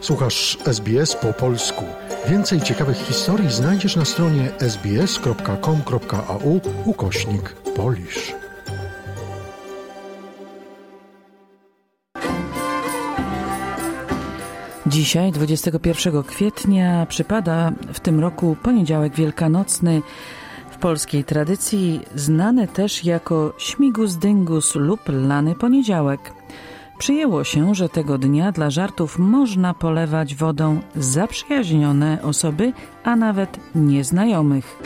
Słuchasz SBS po polsku. Więcej ciekawych historii znajdziesz na stronie sbs.com.au/Polish. Dzisiaj, 21 kwietnia, przypada w tym roku poniedziałek wielkanocny, w polskiej tradycji znany też jako śmigus dyngus lub lany poniedziałek. Przyjęło się, że tego dnia dla żartów można polewać wodą zaprzyjaźnione osoby, a nawet nieznajomych.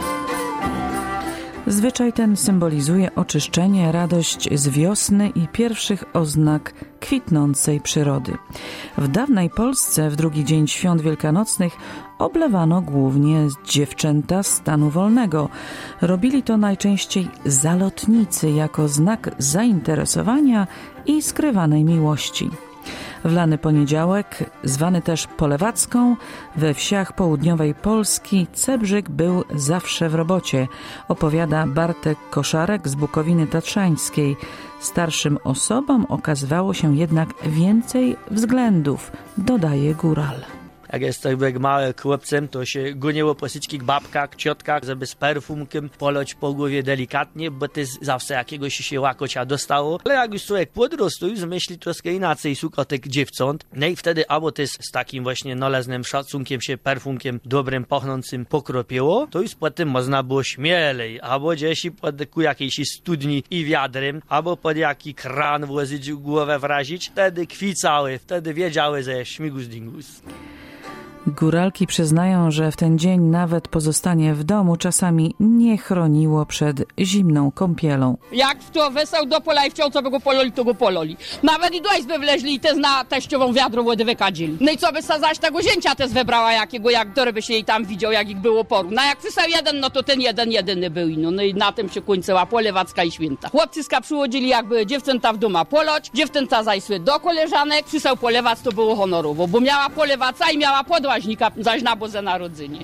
Zwyczaj ten symbolizuje oczyszczenie, radość z wiosny i pierwszych oznak kwitnącej przyrody. W dawnej Polsce w drugi dzień świąt wielkanocnych oblewano głównie dziewczęta stanu wolnego. Robili to najczęściej zalotnicy jako znak zainteresowania i skrywanej miłości. W lany poniedziałek, zwany też polewacką, we wsiach południowej Polski Cebrzyk był zawsze w robocie, opowiada Bartek Koszarek z Bukowiny Tatrzańskiej. Starszym osobom okazywało się jednak więcej względów, dodaje góral. Jak jestem jak małym chłopcem, to się goniło po wszystkich babkach, ciotkach, żeby z perfumkiem polać po głowie delikatnie, bo to zawsze jakiegoś się łakocia dostało. Ale jak już człowiek podrósł, to już myśli troszkę inaczej, szuka tych dziewcząt. No i wtedy albo to z takim właśnie należnym szacunkiem się perfumkiem dobrym, pachnącym pokropiło, to już potem można było śmielej, albo gdzieś pod jakiejś studni i wiadrem, albo pod jaki kran włożyć głowę wrazić. Wtedy kwicały, wtedy wiedziały, że śmigus dingus. Góralki przyznają, że w ten dzień nawet pozostanie w domu czasami nie chroniło przed zimną kąpielą. Jak w to wesał do pola i chciał, co by go pololi, to go pololi. Nawet i do izby wleźli i też na teściową wiadro wody wykadzili. No i co by zaś tego zięcia też wybrała jakiego, jak który by się jej tam widział, jak ich było poru. No jak przysał jeden, no to ten jeden jedyny był. No i na tym się kończyła polewacka i święta. Chłopcyska przychodzili jakby dziewczęta w doma poloć, dziewczęta zajsły do koleżanek, przysał polewac, to było honorowo, bo miała polewaca i miała podłaźnika zaś na Boże Narodzenie.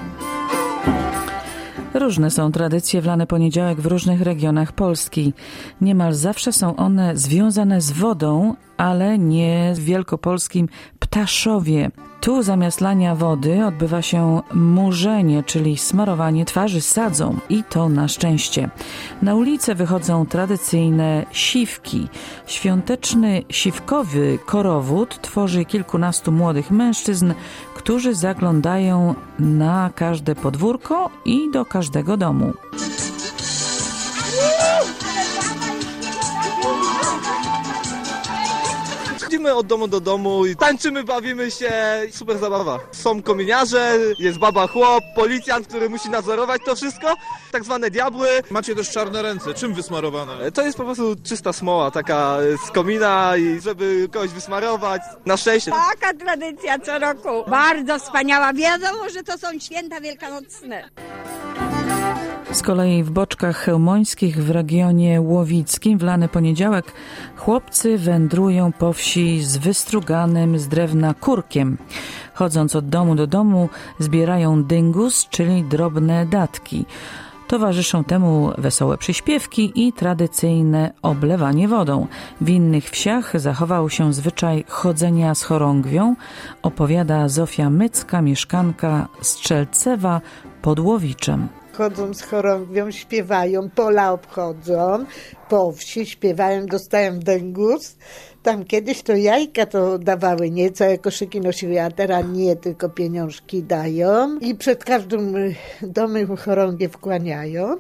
Różne są tradycje w lany poniedziałek w różnych regionach Polski. Niemal zawsze są one związane z wodą, ale nie w wielkopolskim Ptaszowie. Tu zamiast lania wody odbywa się murzenie, czyli smarowanie twarzy sadzą i to na szczęście. Na ulicę wychodzą tradycyjne siwki. Świąteczny siwkowy korowód tworzy kilkunastu młodych mężczyzn, którzy zaglądają na każde podwórko i do każdego domu. Chodzimy od domu do domu, tańczymy, bawimy się, super zabawa. Są kominiarze, jest baba chłop, policjant, który musi nadzorować to wszystko, tak zwane diabły. Macie też czarne ręce, czym wysmarowane? To jest po prostu czysta smoła, taka z komina i żeby kogoś wysmarować, na szczęście. Taka tradycja co roku, bardzo wspaniała, wiadomo, że to są święta wielkanocne. Z kolei w Boczkach Chełmońskich w regionie łowickim w lany poniedziałek chłopcy wędrują po wsi z wystruganym z drewna kurkiem. Chodząc od domu do domu zbierają dyngus, czyli drobne datki. Towarzyszą temu wesołe przyśpiewki i tradycyjne oblewanie wodą. W innych wsiach zachował się zwyczaj chodzenia z chorągwią, opowiada Zofia Mycka, mieszkanka Strzelcewa pod Łowiczem. Chodzą z chorągwią, śpiewają, pola obchodzą, po wsi śpiewają, dostają dyngus. Tam kiedyś to jajka to dawały, nie całe koszyki nosiły, a teraz nie, tylko pieniążki dają. I przed każdym domem chorągiew kłaniają.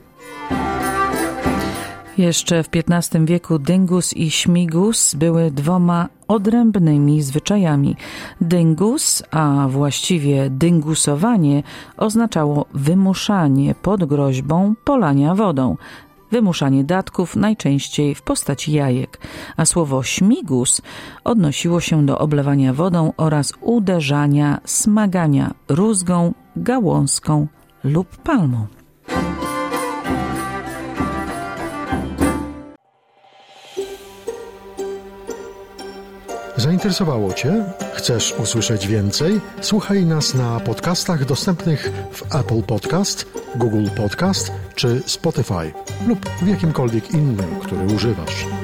Jeszcze w XV wieku dyngus i śmigus były dwoma odrębnymi zwyczajami. Dyngus, a właściwie dyngusowanie, oznaczało wymuszanie pod groźbą polania wodą. Wymuszanie datków najczęściej w postaci jajek, a słowo śmigus odnosiło się do oblewania wodą oraz uderzania, smagania rózgą, gałązką lub palmą. Zainteresowało Cię? Chcesz usłyszeć więcej? Słuchaj nas na podcastach dostępnych w Apple Podcast, Google Podcast czy Spotify lub w jakimkolwiek innym, który używasz.